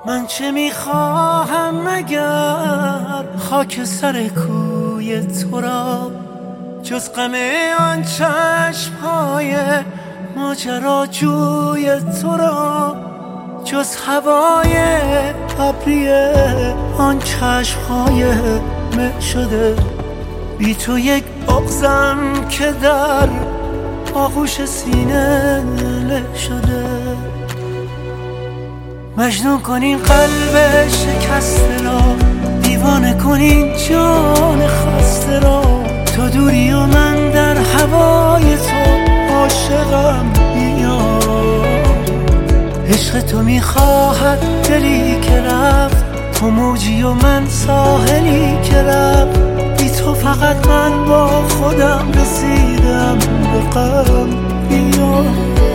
من چه میخواهم مگر خاک سر کوی تو را، جز غم آن چشم‌های ماجراجوی تو را، جز هوای ابری آن چشم‌های مه شده. بی تو یک بغضم که در آغوش سینه له شده. مجنون کنین قلب شکسته را، دیوانه کنین جان خسته را. تو دوری و من در هوای تو عاشقم بیا. عشق تو میخواهد دلی که رفت، تو موجی و من ساحلی که رفت. بی تو فقط من با خودم رسیدم به غم بیا.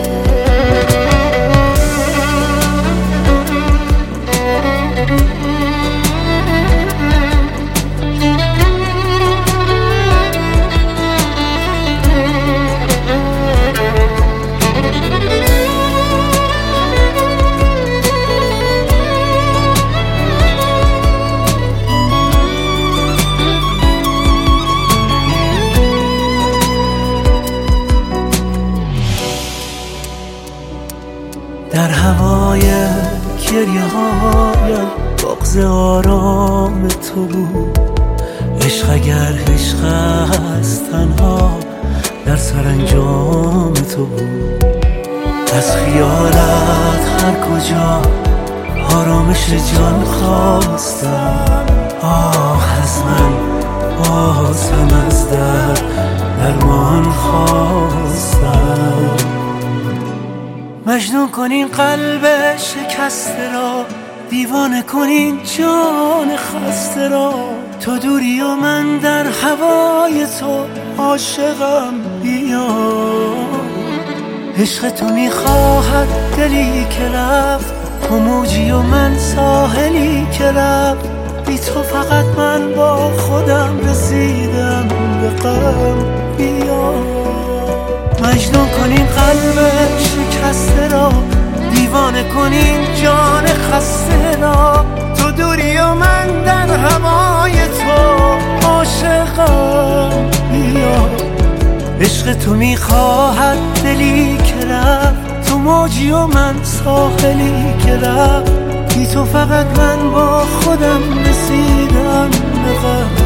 در هوای گریه هایم بغض آرام تو بود. عشق اگر عشق است تنها در سرانجام تو بود. از خیالت هر کجا آرامش جان خواستم. آه از من باز هم از درمان خواستم. مجنون کنین قلب شکسته را، دیوانه کنین جان خسته را. تو دوری و من در هوای تو عاشقم بیا. عشق تو میخواهد دلی که رفت، تو موجی و من ساحلی که رفت. بی تو فقط من با خودم رسیدم به غم بیا. مجنون کنین قلب شکسته را، دیوانه کنین جان خسته را. تو دوری و من در هوای تو عاشقم بیا. عشق تو میخواهد دلی که رفت، تو موجی و من ساحلی که رفت. بی تو فقط من با خودم رسیدم به غم